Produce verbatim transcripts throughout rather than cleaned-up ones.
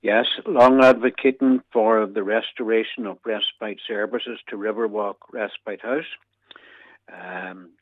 Yes, long advocating for the restoration of respite services to Riverwalk Respite House. Um,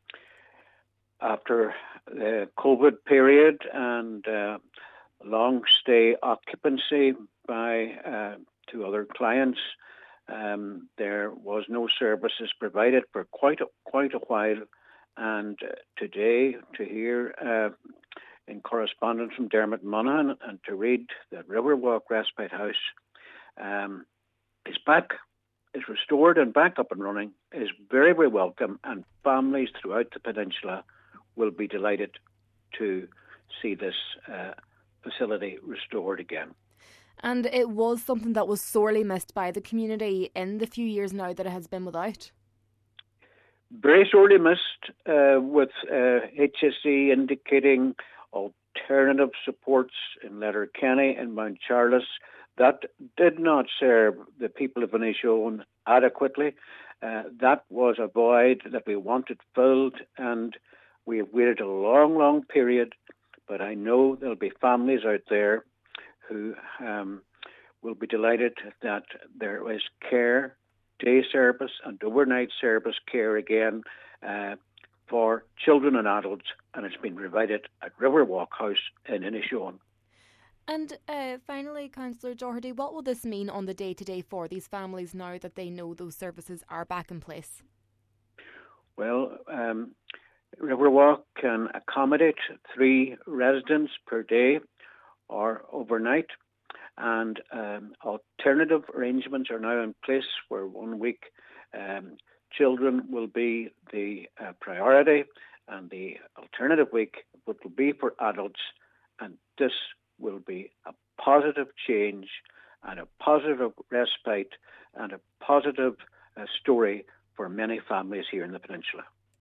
after the COVID period and uh, long stay occupancy by uh, two other clients, um, there was no services provided for quite a, quite a while. And uh, today, to hear uh, in correspondence from Dermot Monaghan and to read that Riverwalk Respite House um, is back, is restored and back up and running, is very, very welcome, and families throughout the peninsula will be delighted to see this uh, facility restored again. And it was something that was sorely missed by the community in the few years now that it has been without. Very sorely missed, uh, with uh, H S E indicating alternative supports in Letterkenny and Mount Charles that did not serve the people of Inishowen adequately. Uh, that was a void that we wanted filled, and we have waited a long, long period. But I know there'll be families out there who um, will be delighted that there is care, day service and overnight service care again uh, for children and adults, and it's been provided at Riverwalk House in Inishowen. And uh, finally, Councillor Doherty, what will this mean on the day-to-day for these families now that they know those services are back in place? Well, um, Riverwalk can accommodate three residents per day or overnight, and um, alternative arrangements are now in place where one week um, children will be the uh, priority, and the alternative week will be for adults, and this will be a positive change and a positive respite and a positive uh, story for many families here in the peninsula.